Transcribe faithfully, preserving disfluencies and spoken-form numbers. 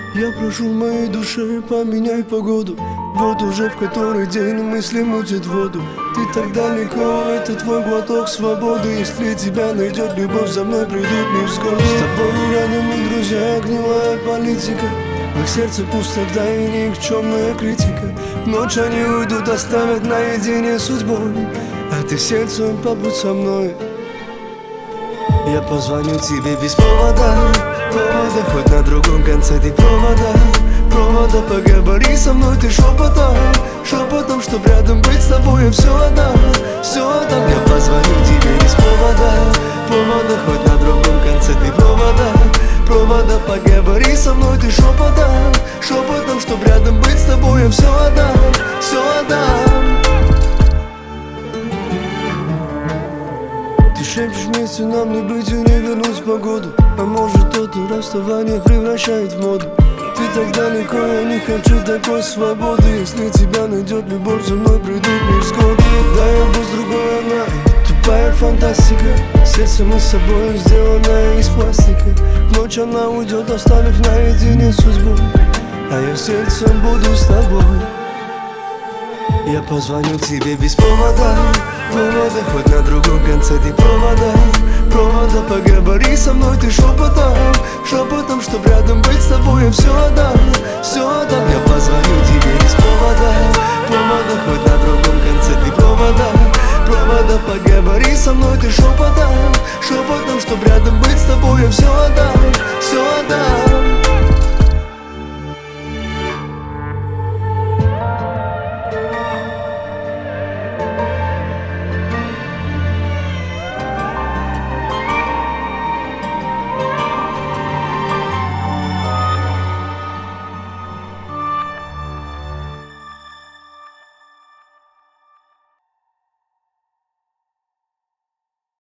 Я прошу в моей душе, поменяй погоду. Вот уже в который день мысли мутят воду. Ты так далеко, это твой глоток свободы. Если тебя найдет любовь, за мной придут невзгоды. С тобой рядом и друзья, гнилая политика. В их сердце пустота и никчемная критика. В ночь они уйдут, оставят наедине с судьбой. А ты сердцем побудь со мной. Я позвоню тебе без повода, повода, хоть на другом конце ты провода, провода. Поговори со мной ты шепотом, шепотом, чтоб рядом быть с тобой я все отдам, все отдам. Я позвоню тебе без повода, повода, хоть на другом конце ты провода, провода. Поговори со мной ты шепотом, шепотом, чтоб рядом быть с тобой я все отдам, все отдам. Ты шепчешь вместе, нам не быть и не вернуть погоду. А может это расставание превращает в моду. Ты так далеко, я не хочу такой свободы. Если тебя найдет любовь, за мной придут невзгоды. Да, я без другой, она тупая фантастика. Сердце мы с собой сделанное из пластика. В ночь она уйдет, оставив наедине с судьбой. А я сердцем буду с тобой. Я позвоню тебе без повода, повода, хоть на другом конце ты провода, провода. Поговори со мной ты шепотом, шепотом, чтоб рядом быть с тобой я все отдам, все отдам. Я позвоню тебе без повода, повода, хоть на другом конце ты провода, провода. Поговори со мной ты шепотом, шепотом, чтоб рядом быть с тобой я все отдам, все отдам.